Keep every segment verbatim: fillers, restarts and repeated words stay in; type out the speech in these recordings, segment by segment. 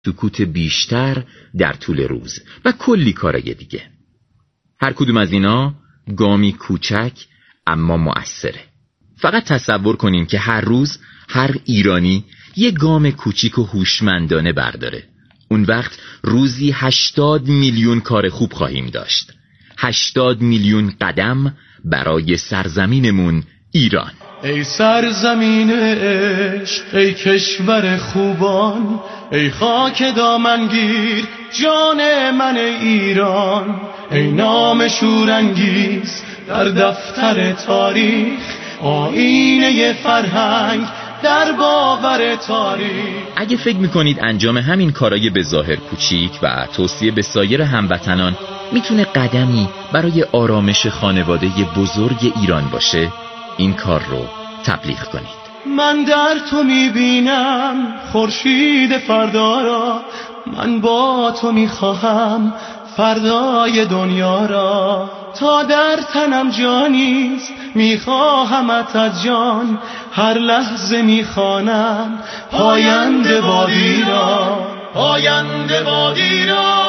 سکوت بیشتر در طول روز و کلی کارای دیگه. هر کدوم از اینا گامی کوچک اما مؤثره. فقط تصور کنین که هر روز هر ایرانی یه گام کوچیک و هوشمندانه برداره. اون وقت روزی هشتاد میلیون کار خوب خواهیم داشت. هشتاد میلیون قدم برای سرزمینمون ایران. ای سرزمین عشق، ای کشور خوبان، ای خاک دامنگیر جان من ایران، ای نام شورانگیز در دفتر تاریخ، آیینه فرهنگ در باور تاریخ. اگه فکر میکنید انجام همین کارای به ظاهر کوچیک و توصیه به سایر هموطنان میتونه قدمی برای آرامش خانواده بزرگ ایران باشه، این کار رو تبلیغ کنید. من در تو میبینم خورشید فردا را، من با تو میخواهم فردای دنیا را، تا در تنم جانیست میخواهمت از جان، هر لحظه میخوانم پاینده بادی را، پاینده بادی را.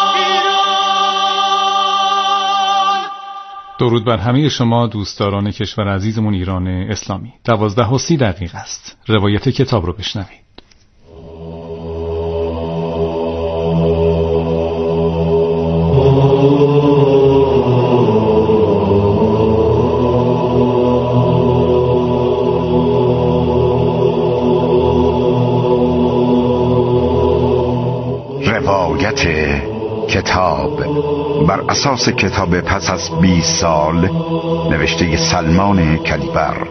درود بر همه شما دوستداران کشور عزیزمون ایران اسلامی. دوازده و سی دقیقه است. روایت کتاب رو بشنوید. روایت کتاب بر اساس کتاب پس از بیست سال نوشته سلمان کلیبر.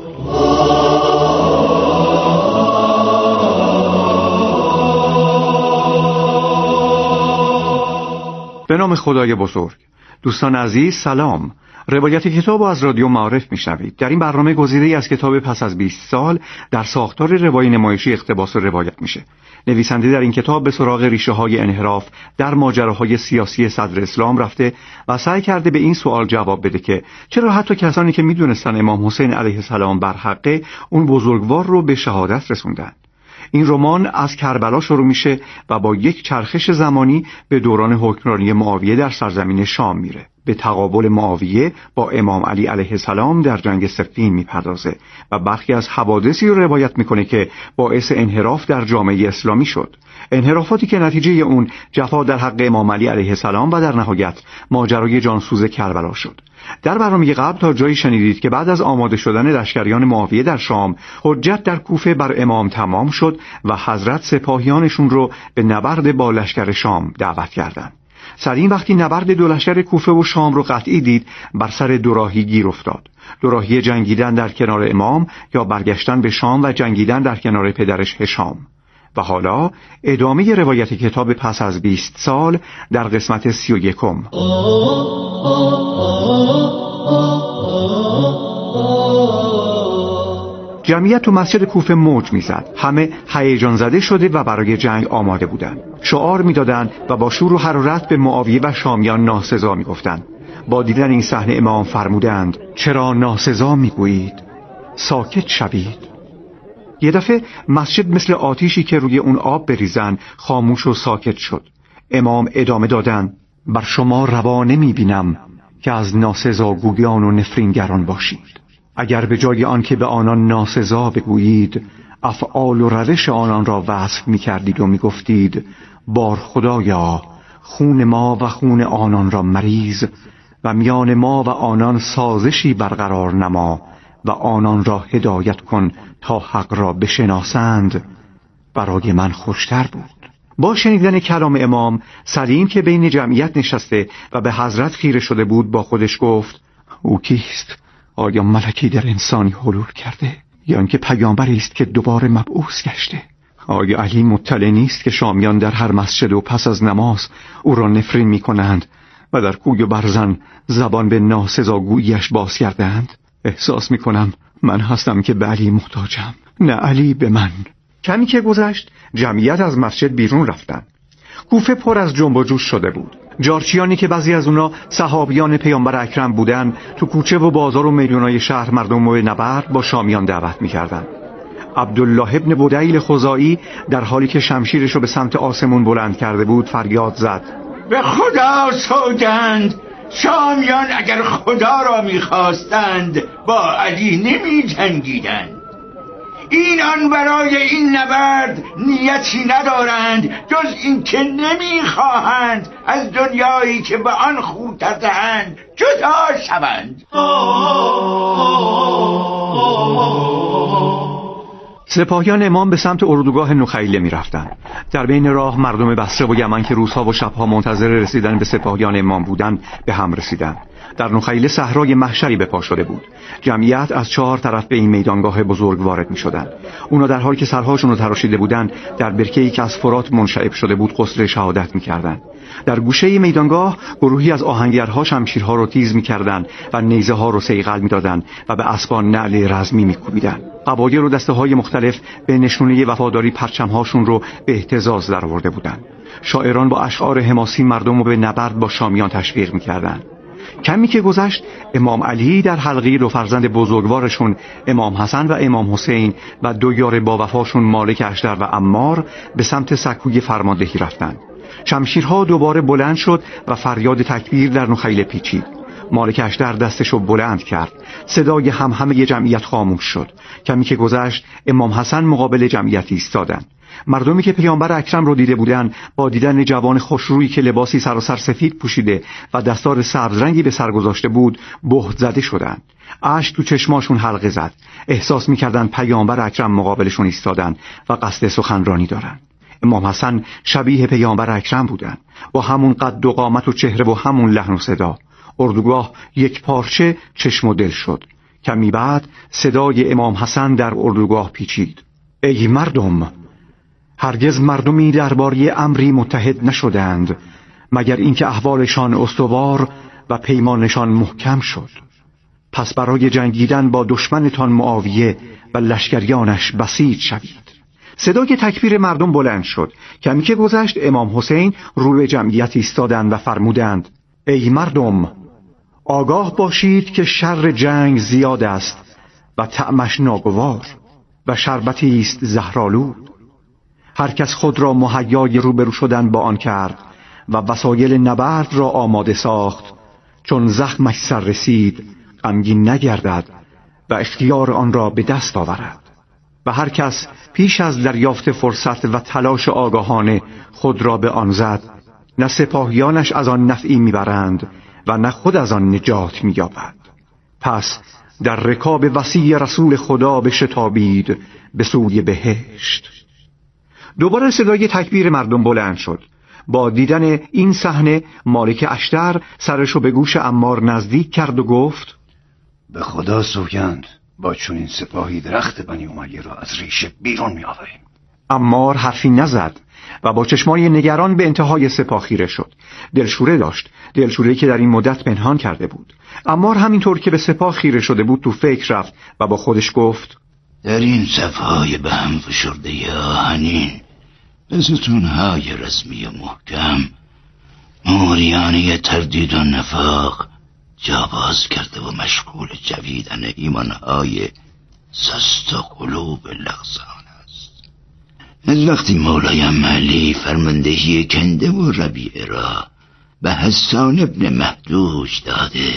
به نام خدای بزرگ. دوستان عزیز سلام. روایت کتاب از رادیو معارف میشنوید. در این برنامه گزیده‌ای از کتاب پس از بیست سال در ساختار روایی نمایشی اقتباس و روایت میشه. نویسنده در این کتاب به سراغ ریشه های انحراف در ماجراهای سیاسی صدر اسلام رفته و سعی کرده به این سوال جواب بده که چرا حتی کسانی که میدونستن امام حسین علیه السلام بر حقه، اون بزرگوار رو به شهادت رسوندن. این رمان از کربلا شروع میشه و با یک چرخش زمانی به دوران حکمرانی معاویه در سرزمین شام میره. به تقابل معاویه با امام علی علیه السلام در جنگ صفین میپردازه و برخی از حوادثی رو روایت میکنه که باعث انحراف در جامعه اسلامی شد. انحرافاتی که نتیجه اون جفا در حق امام علی علیه السلام و در نهایت ماجرای جانسوز کربلا شد. در برنامه قبل تا جایی شنیدید که بعد از آماده شدن لشکریان معاویه در شام، حجت در کوفه بر امام تمام شد و حضرت سپاهیانشون رو به نبرد با لشکر شام دعوت کردند. سلیم وقتی نبرد دو لشکر کوفه و شام رو قطعی دید، بر سر دوراهی گیر افتاد. دوراهی جنگیدن در کنار امام یا برگشتن به شام و جنگیدن در کنار پدرش هشام. و حالا ادامه روایت کتاب پس از بیست سال در قسمت سی و یکم. جمعیت تو مسجد کوفه موج میزد. همه هیجان زده شده و برای جنگ آماده بودند. شعار میدادند و با شور و حرارت به معاویه و شامیان ناسزا میگفتند. با دیدن این صحنه امام فرمودند: چرا ناسزا میگویید؟ ساکت شوید. یه دفعه مسجد مثل آتیشی که روی اون آب بریزن خاموش و ساکت شد. امام ادامه دادن: بر شما روا نمیبینم که از ناسزاگویان و نفرینگران باشید. اگر به جای آن که به آنان ناسزا بگویید، افعال و روش آنان را وصف میکردید و میگفتید: بار خدایا خون ما و خون آنان را مریز و میان ما و آنان سازشی برقرار نما و آنان را هدایت کن تا حق را بشناسند، برای من خوشتر بود. با شنیدن کلام امام، سلیم که بین جمعیت نشسته و به حضرت خیره شده بود با خودش گفت: او کیست؟ آیا ملکی در انسانی حلول کرده یا اینکه پیامبری است که دوباره مبعوث گشته؟ آیا علی مطلع نیست که شامیان در هر مسجد و پس از نماز او را نفرین می کنند و در کوی و برزن زبان به ناسزاگوییش باز کردند؟ احساس می کنم من هستم که به علی محتاجم، نه علی به من. کمی که گذشت جمعیت از مسجد بیرون رفتند. کوفه پر از جنب و جوش شده بود. جارچیانی که بعضی از اونا صحابیان پیامبر اکرم بودن، تو کوچه و بازار و میدونای شهر مردم رو به نبرد با شامیان دعوت می‌کردند. عبدالله ابن بدیل خزاعی در حالی که شمشیرش رو به سمت آسمون بلند کرده بود فریاد زد: به خدا سوگند، شامیان اگر خدا را میخواستند با علی نمی جنگیدند. اینان برای این نبرد نیتی ندارند جز این که نمیخواهند از دنیایی که به آن خوترند جدا شوند. سپاهیان امام به سمت اردوگاه نخیله می رفتن. در بین راه مردم بصره و یمن که روزها و شبها منتظر رسیدن به سپاهیان امام بودند به هم رسیدند. در نخیله صحرای محشری به پا شده بود. جمعیت از چهار طرف به این میدانگاه بزرگ وارد می شدند. اونا در حالی که سرهاشون رو تراشیده بودند در برکه‌ای که از فرات منشعب شده بود غسل شهادت می کردند. در گوشه میدانگاه گروهی از آهنگرها شمشیرها رو تیز می کردند و نیزه ها رو صیقل می دادند و به اسبان نعل رزمی می کوبیدند. قبایل و دسته های مختلف به نشونه وفاداری پرچمهاشون رو به اهتزاز در آورده بودند. شاعران با اشعار حماسی مردم رو به نبرد با شامیان تشویق می کردند. کمی که گذشت امام علی در حلقه دو فرزند بزرگوارشون امام حسن و امام حسین و دو یار با وفاشون مالک اشتر و عمار به سمت سکوی فرماندهی رفتند. شمشیرها دوباره بلند شد و فریاد تکبیر در نخیله پیچید. مالک اشتر دستشو بلند کرد. صدای همهمه جمعیت خاموش شد. کمی که گذشت امام حسن مقابل جمعیت ایستادند. مردمی که پیامبر اکرم رو دیده بودند با دیدن جوان خوشرویی که لباسی سراسر سفید پوشیده و دستار سبز رنگی به سر گذاشته بود بهت زده شدند. اشک تو چشماشون حلقه زد. احساس می‌کردند پیامبر اکرم مقابلشون ایستادن و قصد سخنرانی دارن. امام حسن شبیه پیامبر اکرم بودن با همون قد و قامت و چهره و همون لحن و صدا. اردوگاه یک پارچه چشم و دل شد. کمی بعد صدای امام حسن در اردوگاه پیچید: ای مردم، هرگز مردمی درباره امری متحد نشدند مگر اینکه احوالشان استوار و پیمانشان محکم شد. پس برای جنگیدن با دشمنتان معاویه و لشکریانش بسیج شوید. صدای تکبیر مردم بلند شد. کمی که گذشت امام حسین رو به جمعیت ایستادند و فرمودند: ای مردم، آگاه باشید که شر جنگ زیاد است و طعمش ناگوار و شربتی است زهرآلود. هر کس خود را مهیای روبرو شدن با آن کرد و وسایل نبرد را آماده ساخت، چون زخمش سر رسید غمگین نگردد و اختیار آن را به دست آورد. و هر کس پیش از دریافت فرصت و تلاش آگاهانه خود را به آن زد، نه سپاهیانش از آن نفعی میبرند و نه خود از آن نجات مییابد. پس در رکاب وسیع رسول خدا بشتابید به سوی بهشت. دوباره صدای تکبیر مردم بلند شد. با دیدن این صحنه مالک اشتر سرشو به گوش عمار نزدیک کرد و گفت: به خدا سوگند با چنین سپاهی درخت بنی امیه را از ریشه بیرون می آوریم. عمار حرفی نزد و با چشمای نگران به انتهای سپاه خیره شد. دلشوره داشت، دلشوره‌ای که در این مدت پنهان کرده بود. عمار همینطور که به سپاه خیره شده بود تو فکر رفت و با خودش گفت: در این صفهای به هم فشرده آهنین به ستونهای رسمی محکم موریانه تردید و نفاق جاباز کرده و مشغول جویدن ایمانهای سست و قلوب لغزان است. از وقتی مولایم علی فرماندهی کنده و ربیعه را به حسان ابن مهدوج داده،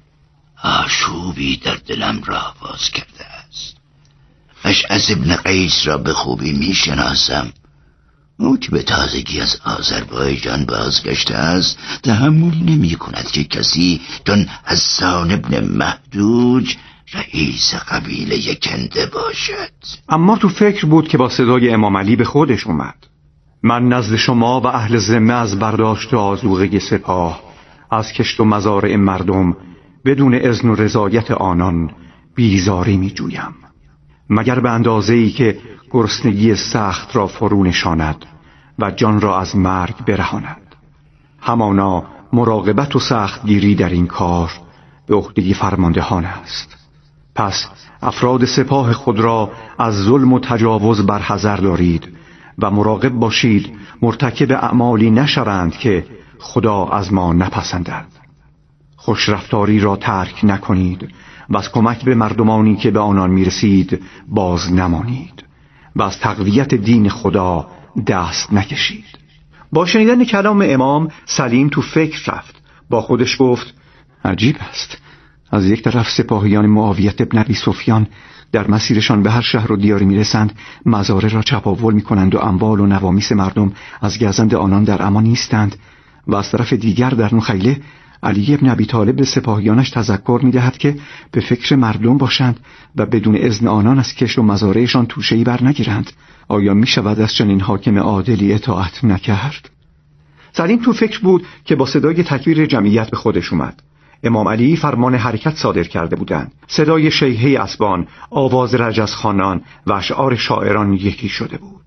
آشوبی در دلم را باز کرده است. اشعث ابن قیس را به خوبی می شناسم. او که به تازگی از آذربایجان بازگشته است تحمل نمی کند که کسی چون حسان ابن مهدوج رئیس قبیله کنده باشد. اما تو فکر بود که با صدای امام علی به خودش اومد: من نزد شما و اهل ذمه از برداشت آذوقه سپاه، از کشت و مزارع مردم بدون اذن و رضایت آنان بیزاری می جویم، مگر به اندازه‌ای که گرسنگی سخت را فرو نشاند و جان را از مرگ برهاند. همانا مراقبت و سختگیری در این کار به عهده فرماندهان است. پس افراد سپاه خود را از ظلم و تجاوز برحذر دارید و مراقب باشید مرتکب اعمالی نشوند که خدا از ما نپسندد. خوشرفتاری را ترک نکنید و از کمک به مردمانی که به آنان میرسید باز نمانید. و از تقویت دین خدا دست نکشید. با شنیدن کلام امام سلیم تو فکر رفت. با خودش گفت عجیب است، از یک طرف سپاهیان معاویت ابن ابی سفیان در مسیرشان به هر شهر و دیاری میرسند، مزارع را چپاول میکنند و اموال و نوامیس مردم از گزند آنان در امان نیستند، و از طرف دیگر در نخیله علی ابن ابی طالب به سپاهیانش تذکر میدهد که به فکر مردم باشند و بدون اذن آنان از کشت و مزارعشان توشه‌ای بر نگیرند. آیا می شود از چنین حاکم عادلی اطاعت نکرد؟ سلیم تو فکر بود که با صدای تکبیر جمعیت به خودش اومد. امام علی فرمان حرکت صادر کرده بودند. صدای شیهه اسبان، آواز رجزخوانان و اشعار شاعران یکی شده بود.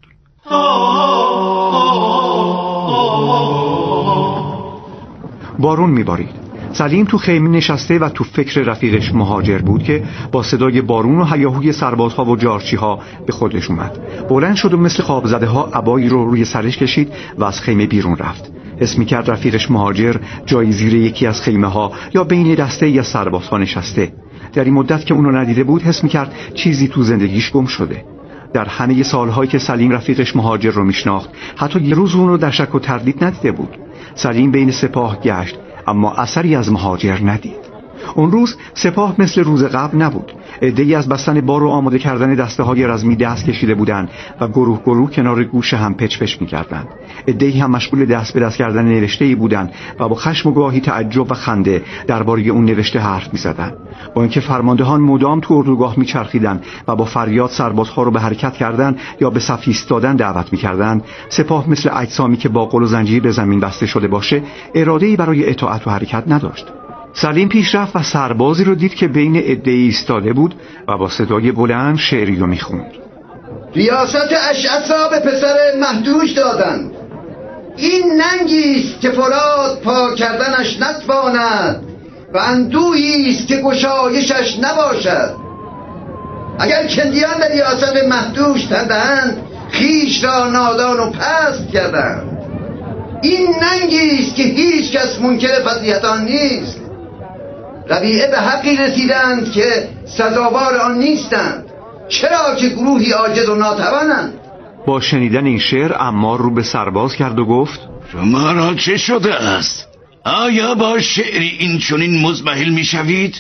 بارون میبارید. سلیم تو خیمه نشسته و تو فکر رفیقش مهاجر بود که با صدای بارون و هیاهوی سربازها و جارچیها به خودش اومد. بلند شد و مثل خواب زده ها عبایی رو روی سرش کشید و از خیمه بیرون رفت. حس می‌کرد رفیقش مهاجر جای زیر یکی از خیمه ها یا بین دسته ای از سربازها نشسته. در این مدت که اونو ندیده بود حس می‌کرد چیزی تو زندگیش گم شده. در همه سالهایی که سلیم رفیقش مهاجر رو میشناخت حتی یه روز اونو در شک و تردید ندیده بود. سلیم بین سپاه گشت اما اثری از مهاجر ندید. اون روز سپاه مثل روز قبل نبود. عده‌ای از بستن بار و آماده کردن دسته‌های رزمی دست کشیده بودند و گروه گروه کنار گوش هم پچ پچ می‌کردند. عده‌ای هم مشغول دست به دست کردن نوشته‌ای بودند و با خشم و گاهی تعجب و خنده درباره اون نوشته حرف می‌زدند. با اینکه فرماندهان مدام تو اردوگاه می‌چرخیدند و با فریاد سربازها رو به حرکت کردن یا به صف ایستادن دعوت می‌کردند، سپاه مثل اجسامی که با قل و زنجیر به زمین بسته شده باشه، اراده‌ای برای اطاعت و حرکت نداشت. سلیم پیش رفت و سربازی رو دید که بین عده‌ای ایستاده بود و با صدای بلند شعری رو میخوند. ریاست اشعث را به پسر مهدوش دادند. این ننگیست که فرات پاک کردنش نتواند و اندوهیست که گشایشش نباشد. اگر کندیان به ریاست مهدوش تندند، خیش را نادان و پست کردند. این ننگیست که هیچ کس منکر فضیلت آن نیست. ربیعه به حقی رسیدند که سزاوار آن نیستند، چرا که گروهی عاجز و ناتوانند. با شنیدن این شعر عمار رو به سرباز کرد و گفت شما را چه شده است؟ آیا با شعری این چنین مضمحل می شوید؟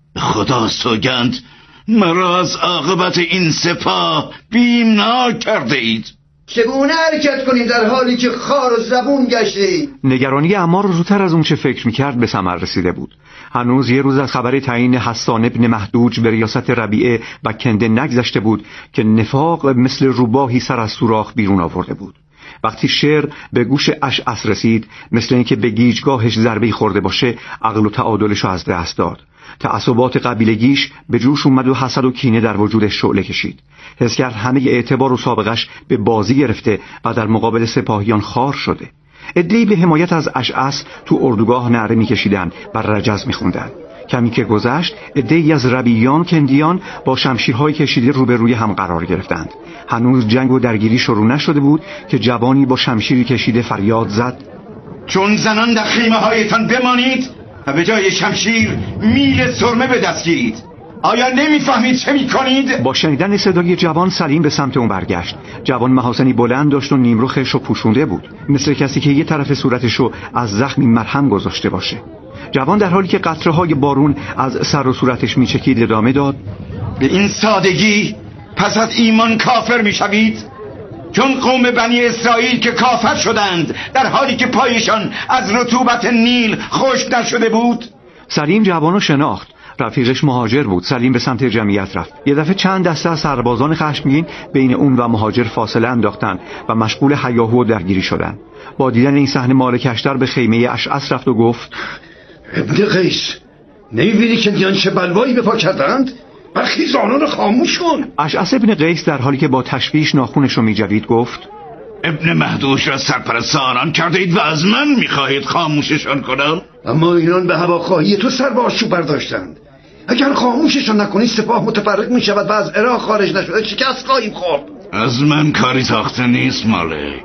خدا سوگند مرا از عاقبت این سپاه بیمناک کرده اید. چگونه حرکت کنیم در حالی که خار و زبون گشتید؟ نگرانی عمار زودتر از اون چه فکر میکرد به ثمر رسیده بود. هنوز یه روز از خبر تعیین حسان ابن مهدوج به ریاست ربیعه و کنده نگذشته بود که نفاق مثل روباهی سر از سوراخ بیرون آورده بود. وقتی شعر به گوش اشعث رسید، مثل اینکه به گیجگاهش ضربه‌ای خورده باشه، عقل و تعادلش رو از دست داد. تعصبات قبیلگیش به جوش اومد و حسد و کینه در وجودش شعله کشید. حس کرد همه اعتبار و سابقش به بازی گرفته و در مقابل سپاهیان خار شده. عده‌ای به حمایت از اشعث تو اردوگاه نعره می‌کشیدند و رجز می‌خوندند. کمی که گذشت، عده‌ای از ربیان کندیان با شمشیرهای کشیده روبروی هم قرار گرفتند. هنوز جنگ و درگیری شروع نشده بود که جوانی با شمشیری کشیده فریاد زد: چون زنان در خیمه هایتان بمانید و به جای شمشیر میل سرمه به دست گیرید. آیا نمیفهمید چه میکنید؟ با شنیدن صدای جوان سلیم به سمت اون برگشت. جوان محاسنی بلند داشت و نیمرخش رو پوشونده بود، مثل کسی که یه طرف صورتش رو از زخمی مرهم گذاشته باشه. جوان در حالی که قطره های بارون از سر و صورتش میچکید ادامه داد: به این سادگی پس از ایمان کافر میشوید؟ چون قوم بنی اسرائیل که کافر شدند در حالی که پایشان از رطوبت نیل خشک نشده بود. سلیم جوانو شناخت. رفیقش مهاجر بود. سلیم به سمت جمعیت رفت. یه دفعه چند دسته از سربازان خشمگین بین اون و مهاجر فاصله انداختن و مشغول هیاهو و درگیری شدن. با دیدن این صحنه مالک اشتر به خیمه اشعث رفت و گفت: ابن قیس، نمی‌بینی که دیان چه بلوایی به پا کردند؟ برخیز آنها رو خاموش کن. اشعث ابن قیس در حالی که با تشویش ناخونش رو می‌جوید گفت: ابن مهدوش را سرپرست آنان کرده اید و از من می‌خواهید خاموششان کنم؟ اما اینان به هواخواهی تو سر به آشوب برداشتند. اگر خاموششان نکنی سپاه متفرق می‌شود و از عراق خارج نشده شکست خواهیم خورد. از من کاری ساخته نیست مالک.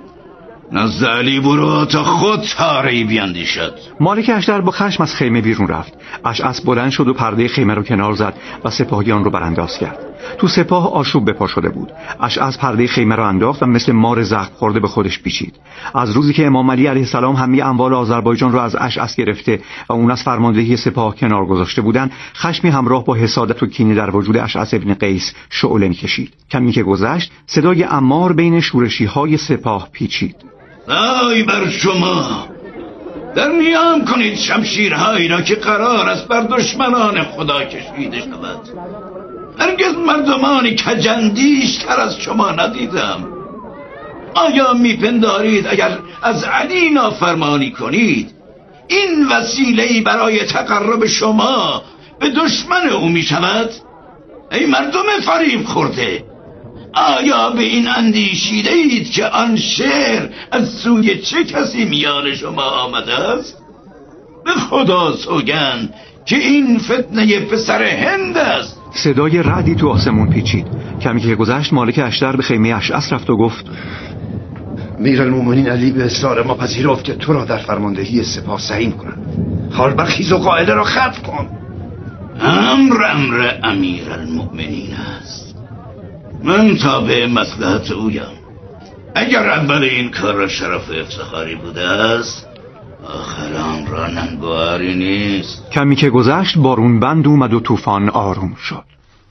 نزد علی برو تا خود تاری بیندیشد. مالک اشتر با خشم از خیمه بیرون رفت. اشعث بلند شد و پرده خیمه رو کنار زد و سپاهیان رو برانداز کرد. تو سپاه آشوب به پا شده بود. اشعث پرده خیمه را انداخت و مثل مار زخم خورده به خودش پیچید. از روزی که امام علی علیه السلام همه اموال آذربایجان را از اشعث گرفته و اون از فرماندهی سپاه کنار گذاشته بودند، خشمی همراه با حسادت و کینه در وجود اشعث ابن قیس شعله می‌کشید. کمی که گذشت، صدای عمار بین شورشی‌های سپاه پیچید. ای بر شما، در نیام کنید شمشیرهایی را که قرار است بر دشمنان خدا کشیده شود. هرگز مردمانی کجندیش تر از شما ندیدم. آیا میپندارید اگر از علی نافرمانی کنید این وسیله‌ای برای تقرب شما به دشمن او میشود؟ ای مردم فریب خورده، آیا به این اندیشیده اید که آن شعر از سوی چه کسی میان شما آمده است؟ به خدا سوگند که این فتنه پسر هند است. صدای رعدی تو آسمون پیچید. کمی که گذشت، مالک اشتر به خیمه اشعث رفت و گفت: امیرالمومنین علی به اصرار ما پذیرفت که تو را در فرماندهی سپاه سهیم کند. حال برخیز و قائله را ختم کن. امر امر امیرالمومنین است. من تابع مصلحت اویم. اگر اول این کار را شرف و افتخاری بوده است، آخر آن را ننگواری نیست. کمی که گذشت، بارون بند اومد و طوفان آروم شد.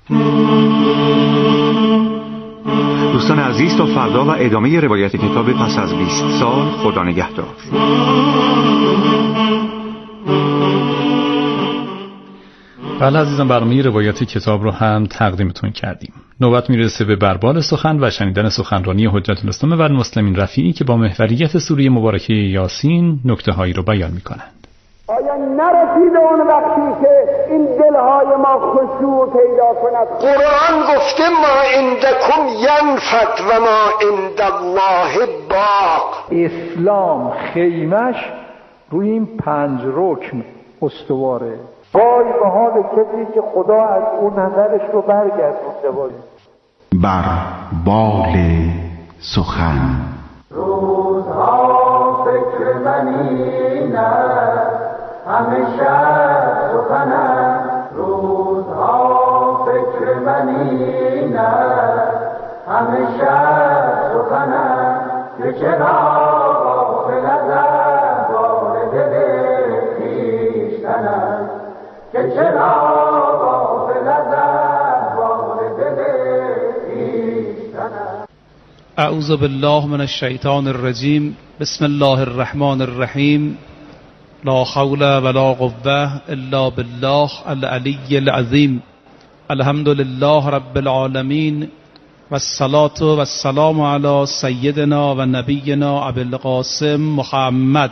دوستان عزیز، تا فردا و ادامه روایت کتاب پس از بیست سال. خدا نگهدار. بله عزیزان، برنامه روایت کتاب رو هم تقدیمتون کردیم. نوبت میرسه به بربال سخن و شنیدن سخنرانی حجت الاسلام و المسلمین رفیعی که با محوریت سوره مبارکه یاسین نکته هایی رو بیان میکنند. آیا نرسیده اون وقتی که این دلهای ما خشوع پیدا کند؟ قرآن گفته ما عندکم ینفد و ما عند الله باق. اسلام خیمش روی این پنج رکن استواره. وای به حال کسی که خدا از اون نظرش رو برگردونده باشه. بر بال سخن. روزها فکر من این است، همیشه سخن است. روزها فکر من این است، همیشه سخن است. که چرا غافل از احوال دل خویشتن است، که چرا غافل از احوال دل خویشتن است. اعوذ بالله من الشیطان الرجیم. بسم الله الرحمن الرحیم. لا حول ولا قوة الا بالله العلی العظیم. الحمد لله رب العالمین والصلاة والسلام علی سیدنا و نبینا ابی القاسم محمد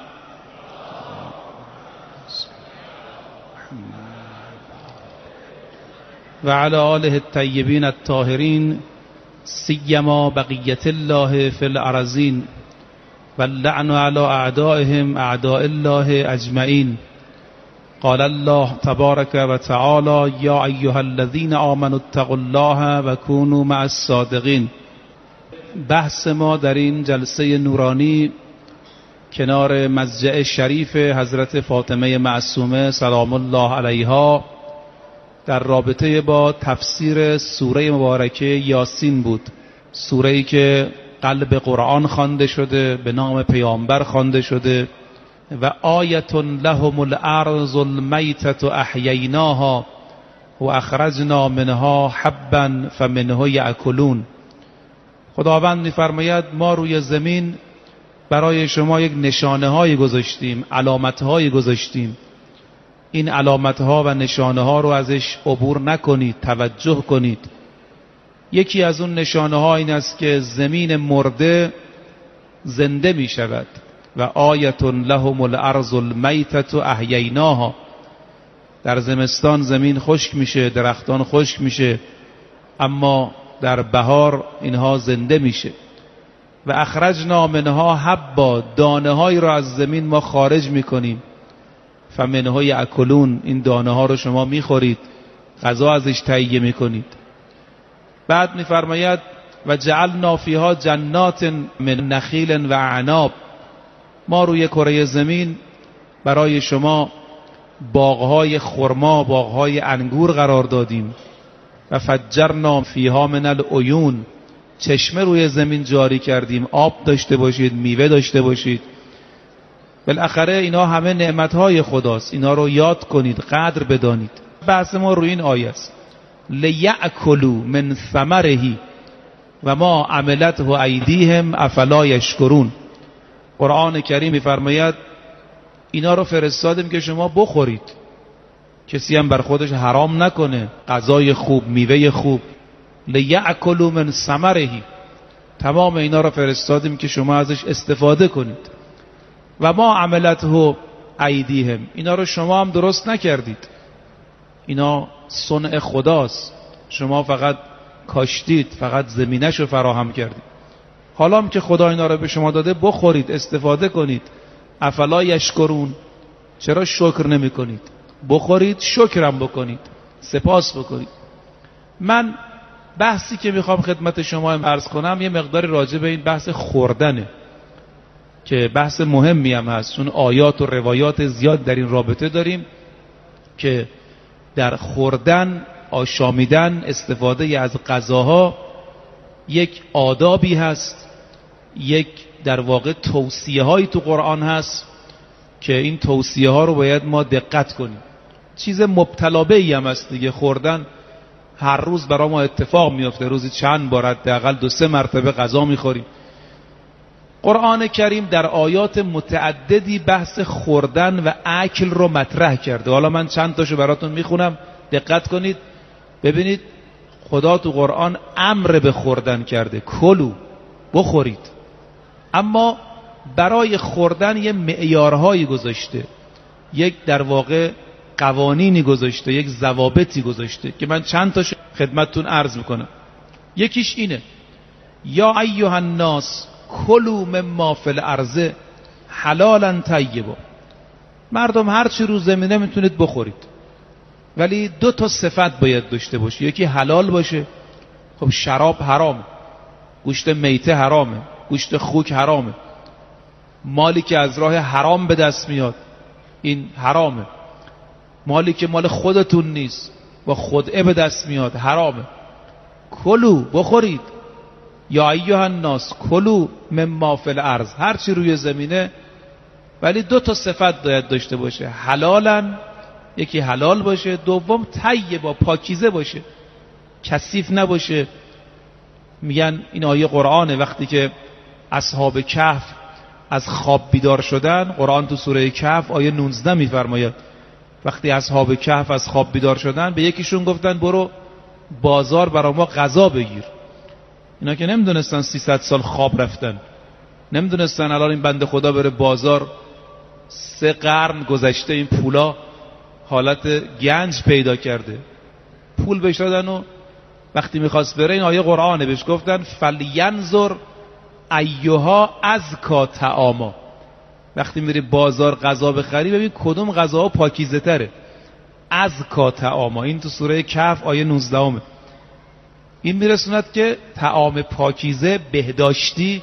و علی آله الطیبین الطاهرین، سیما بقیت الله فی الارضین، واللعن علی اعدائهم اعداء الله اجمعین. قال الله تبارک و تعالی: یا ایها الذین آمنوا اتقوا الله و کونوا مع الصادقین. بحث ما در این جلسه نورانی کنار مضجع شریف حضرت فاطمه معصومه سلام الله علیها در رابطه با تفسیر سوره مبارکه یاسین بود. سوره‌ای که قلب قرآن خوانده شده، به نام پیامبر خوانده شده و آیت لهم الارض المیتة احییناها و اخرجنا منها حبا فمنه یأکلون. خداوند می‌فرماید ما روی زمین برای شما یک نشانه های گذاشتیم، علامت های گذاشتیم. این علامت ها و نشانه ها رو ازش عبور نکنید، توجه کنید. یکی از اون نشانه ها این است که زمین مرده زنده می شود و آیت لهم الارض المیتة احییناها. در زمستان زمین خشک میشه، درختان خشک میشه، اما در بهار اینها زنده میشه. و اخرجنا منها حبا، دانه هایی را از زمین ما خارج میکنیم. فمنه یأکلون، این دانه ها رو شما میخورید، غذا ازش تهیه میکنید. بعد میفرماید و جعلنا فیها جنات من نخیل و اعناب. ما روی کره زمین برای شما باغهای خرما، باغهای انگور قرار دادیم. و فجرنا فیها من العیون، چشمه روی زمین جاری کردیم، آب داشته باشید، میوه داشته باشید. بالاخره اینا همه نعمتهای خداست، اینا رو یاد کنید، قدر بدانید. بحث ما روی این آیه است، لیأکلوا من ثمره و ما عملته ایدیهم افلا یشکرون. قرآن کریم می‌فرماید اینا رو فرستادیم که شما بخورید، کسی هم بر خودش حرام نکنه، غذای خوب، میوه خوب. لیأکلوا من ثمره، تمام اینا رو فرستادیم که شما ازش استفاده کنید. و ما عملته ایدیهم، اینا رو شما هم درست نکردید، اینا صنع خداست، شما فقط کاشتید، فقط زمینش رو فراهم کردید. حالا هم که خدا اینا رو به شما داده بخورید، استفاده کنید. افلا یشکرون، چرا شکر نمی کنید؟ بخورید، شکرم بکنید، سپاس بکنید. من بحثی که میخوام خدمت شما عرض کنم یه مقداری راجع به این بحث خوردنه که بحث مهمی هم هست، چون آیات و روایات زیاد در این رابطه داریم که در خوردن، آشامیدن، استفاده از غذاها یک آدابی هست، یک در واقع توصیه هایی تو قرآن هست که این توصیه ها رو باید ما دقت کنیم. چیز مبتلا به‌ای هم هست دیگه، خوردن هر روز برای ما اتفاق میفته، روزی چند بار حداقل دو سه مرتبه غذا میخوریم. قرآن کریم در آیات متعددی بحث خوردن و اکل رو مطرح کرده. حالا من چند تاشو براتون میخونم، دقت کنید ببینید خدا تو قرآن امر به خوردن کرده، کلو، بخورید. اما برای خوردن یه معیارهایی گذاشته، یک در واقع قوانینی گذاشته، یک ضوابطی گذاشته که من چند تاش خدمتتون عرض میکنم. یکیش اینه، یا ایها الناس کلوا مما فی الارض حلالا طیبا. مردم هر چی رو زمینه میتونید بخورید، ولی دو تا صفت باید داشته باشه، یکی حلال باشه. خب شراب حرامه، گوشت میته حرامه، گوشت خوک حرامه، مالی که از راه حرام به دست میاد این حرامه، مالی که مال خودتون نیست و خدعه به دست میاد حرامه. کلو، بخورید. یا ایها الناس کلوا مما فی الارض، هر چی روی زمینه، ولی دو تا صفت باید داشته باشه، حلالا، یکی حلال باشه، دوم طیبا، پاکیزه باشه، کثیف نباشه. میگن این آیه قرآنه، وقتی که اصحاب کهف از خواب بیدار شدن، قرآن تو سوره کهف آیه نوزده میفرماید وقتی اصحاب کهف از خواب بیدار شدن به یکیشون گفتن برو بازار برای ما غذا بگیر. اینا که نمیدونستن سیصد سال خواب رفتن، نمیدونستن الان این بنده خدا بره بازار، سه قرن گذشته این پولا حالت گنج پیدا کرده، پول بهش دادن و وقتی میخواست بره این آیه قرآنه بهش گفتن فلینظر ایها ازکا طعاما. وقتی میری بازار غذا بخری ببین کدوم غذاها پاکیزه تره، ازکا طعاما. این تو سوره کهف آیه نوزده. این میرسوند که طعام پاکیزه، بهداشتی،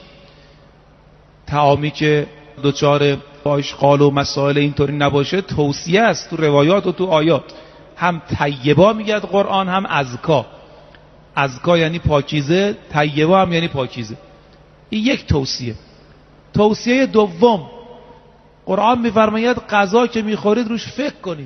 طعامی که دوچار آشغال و مسائل اینطوری نباشه، توصیه است تو روایات و تو آیات. هم طیبا میگه قرآن، هم ازکا. ازکا یعنی پاکیزه، طیبا هم یعنی پاکیزه. این یک توصیه. توصیه دوم، قرآن میفرماید غذا که میخورید روش فکر کنید.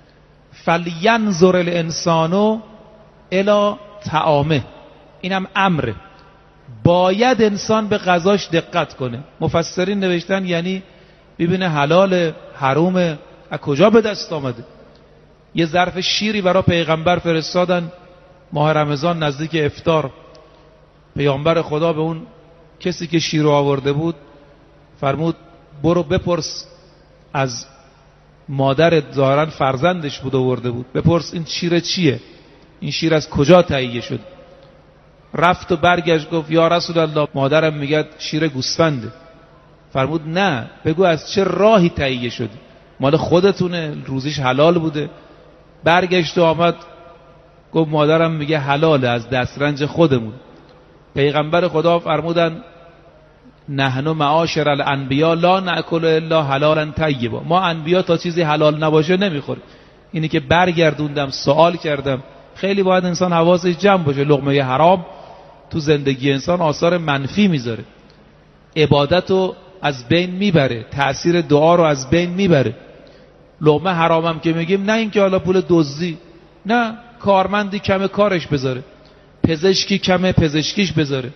فلینظر الانسان الی طعامه، اینم امره، باید انسان به غذاش دقت کنه. مفسرین نوشتن یعنی ببینه حلال، حرومه، از کجا به دست آمده. یه ظرف شیری برای پیغمبر فرستادن ماه رمضان نزدیک افطار. پیامبر خدا به اون کسی که شیر رو آورده بود فرمود برو بپرس از مادرت، ظاهرا فرزندش بود آورده بود، بپرس این شیر چیه، این شیر از کجا تهیه شد. رفت و برگشت گفت یا رسول الله مادرم میگه شیر گوسفنده. فرمود نه، بگو از چه راهی تهیه شد، مال خودتونه، روزیش حلال بوده. برگشت و آمد گفت مادرم میگه حلاله، از دسترنج خودمون. پیغمبر خدا فرمودن نحن معاشر الانبیا لا ناکل الا حلالا طیبا، ما انبیا تا چیزی حلال نباشه نمیخوریم. اینی که برگردوندم سوال کردم خیلی باید انسان حواسش جمع باشه. لقمه حرام تو زندگی انسان آثار منفی میذاره، عبادت رو از بین میبره، تأثیر دعا رو از بین میبره. لقمه حرامم که میگیم نه اینکه حالا پول دزدی، نه، کارمندی کم کارش بذاره، پزشکی کم پزشکیش بذاره،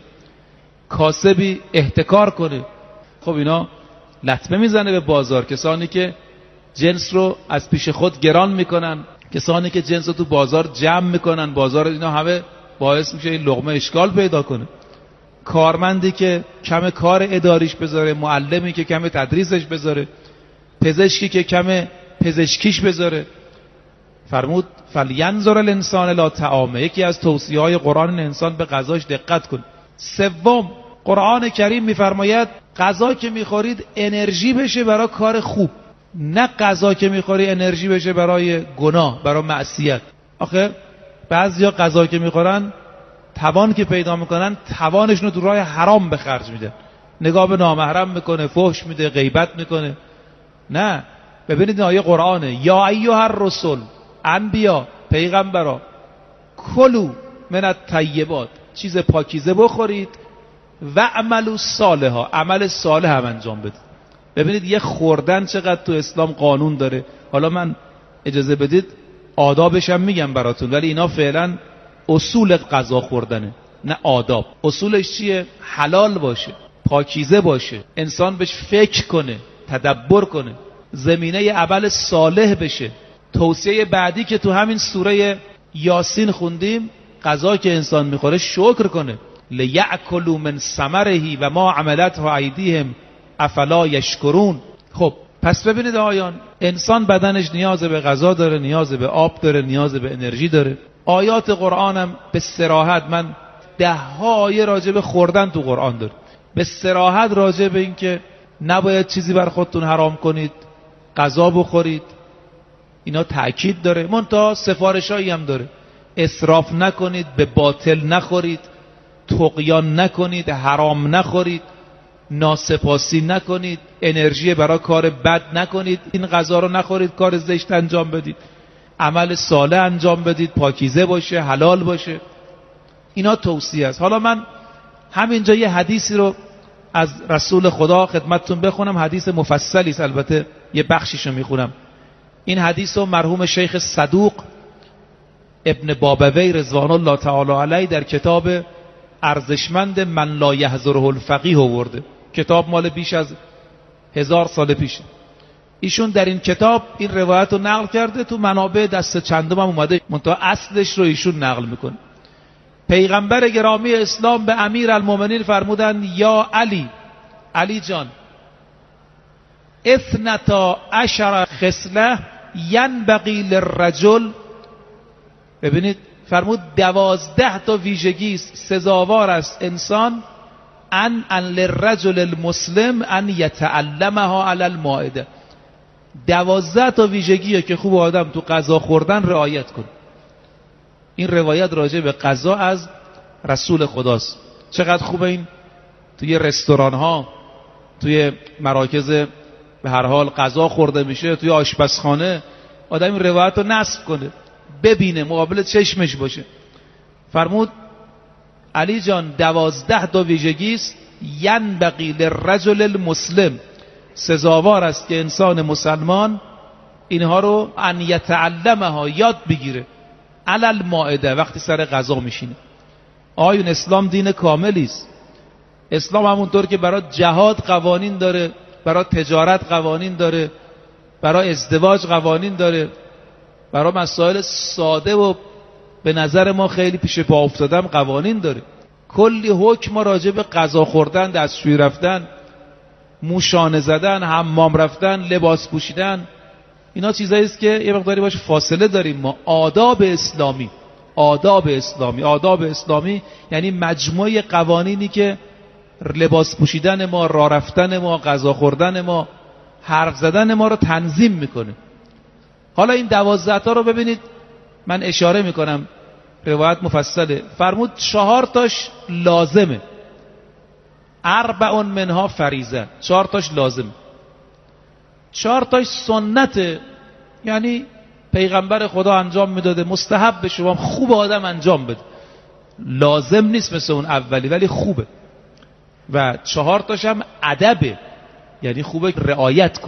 کاسبی احتکار کنه. خب اینا لطمه میزنه به بازار. کسانی که جنس رو از پیش خود گران میکنن، کسانی که جنس رو تو بازار جمع میکنن، بازار اینا همه باعث میشه این لقمه اشکال پیدا کنه. کارمندی که کم کار اداریش بذاره، معلمی که کم تدریسش بذاره، پزشکی که کم پزشکیش بذاره. فرمود فلینظر الانسان الی طعامه. یکی از توصیه‌های قرآن انسان به غذاش دقت کن. سوم، قرآن کریم میفرماید غذا که میخورید انرژی بشه برای کار خوب، نه غذا که میخوری انرژی بشه برای گناه، برای معصیت. آخه بعضیا غذا که میخورن، توان که پیدا میکنن، توانشون رو تو راه حرام به خرج میده، نگاه به نامحرم میکنه، فحش میده، غیبت میکنه. نه، ببینید این آیه قرآنه. یا ایها الرسل، انبیا، پیغمبرا، کلوا من الطیبات، چیز پاکیزه بخورید، و عملوا صالحا، عمل صالح هم انجام بدید. ببینید یه خوردن چقدر تو اسلام قانون داره. حالا من اجازه بدید آدابش هم میگم براتون، ولی اینا فعلا اصول غذا خوردنه، نه آداب. اصولش چیه؟ حلال باشه، پاکیزه باشه، انسان بهش فکر کنه، تدبر کنه، زمینه عمل صالح بشه. توصیه بعدی که تو همین سوره یاسین خوندیم، غذا که انسان میخوره شکر کنه. لیأکلوا من ثمره و ما عملته ایدیهم افلا یشکرون. خب پس ببینید آیان، انسان بدنش نیاز به غذا داره، نیاز به آب داره، نیاز به انرژی داره. آیات قرآن هم به صراحت، من ده ها آیه راجع به خوردن تو قرآن داره، به صراحت راجع به این که نباید چیزی بر خودتون حرام کنید، غذا بخورید، اینا تأکید داره. منتها سفارشایی هم داره. اسراف نکنید، به باطل نخورید، طغیان نکنید، حرام نخورید، ناسپاسی نکنید، انرژی برای کار بد نکنید، این غذا رو نخورید، کار زشت انجام بدید، عمل صالح انجام بدید، پاکیزه باشه، حلال باشه. اینا توصیه است. حالا من همینجا یه حدیثی رو از رسول خدا خدمتتون بخونم. حدیث مفصلی است، البته یه بخشیشو میخونم. این حدیث رو مرحوم شیخ صدوق ابن بابوی رضوان الله تعالی علیه در کتاب ارزشمند من لا یحضره الفقیه آورده. کتاب مال بیش از هزار سال پیشه. ایشون در این کتاب این روایت رو نقل کرده، تو منابع دست چندم هم اومده، منتها اصلش رو ایشون نقل میکنه. پیغمبر گرامی اسلام به امیر المومنین فرمودن یا علی، علی جان، اثنتا عشر خصله ینبغی للرجل. ببینید فرمود دوازده تا ویژگی سزاوار است انسان ان ان للرجل المسلم ان یتعلمها علی المائده. دوازده تا ویژگیه که خوب آدم تو غذا خوردن رعایت کنه. این روایت راجع به غذا از رسول خداست. چقدر خوبه این توی رستوران ها، توی مراکز به هر حال غذا خورده میشه، توی آشپزخانه آدم این روایت رو نصب کنه، ببینه، مقابل چشمش باشه. فرمود علی جان دوازده تا ویژگی است ینبغی للرجل المسلم، سزاوار است که انسان مسلمان اینها رو ان یتعلمها، یاد بگیره، علی المائده، وقتی سر غذا میشینه. آیون اسلام دین کاملی است. اسلام همونطور که برای جهاد قوانین داره، برای تجارت قوانین داره، برای ازدواج قوانین داره، برای مسائل ساده و به نظر ما خیلی پیش پا افتادم قوانین داره. کلی حکم راجع به غذا خوردن، دستشویی رفتن، موشانه زدن، حمام رفتن، لباس پوشیدن، اینا چیزایی است که یه مقداری باشه فاصله داریم ما. آداب اسلامی، آداب اسلامی، آداب اسلامی یعنی مجموعه قوانینی که لباس پوشیدن ما، راه رفتن ما، غذا خوردن ما، حرف زدن ما رو تنظیم میکنه. حالا این دوازده تا رو ببینید، من اشاره میکنم، روایت مفصله. فرمود چهار تاش لازمه، اربع منها فریضه، چهار تاش لازمه، چهار تاش سنته، یعنی پیغمبر خدا انجام میداده، مستحب به شما، خوب آدم انجام بده، لازم نیست مثل اون اولی ولی خوبه. و چهار تاش هم ادبه، یعنی خوبه رعایت کن.